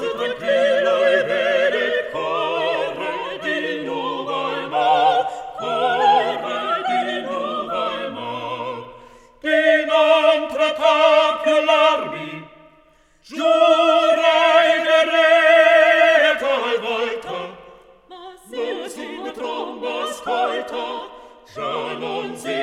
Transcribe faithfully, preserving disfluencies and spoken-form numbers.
tranquillo e vede, corre di nuovo al mar, corre di nuovo al mar. Di non trattar più l'armi, giura il re talvolta, ma se la tromba ascolta, già non si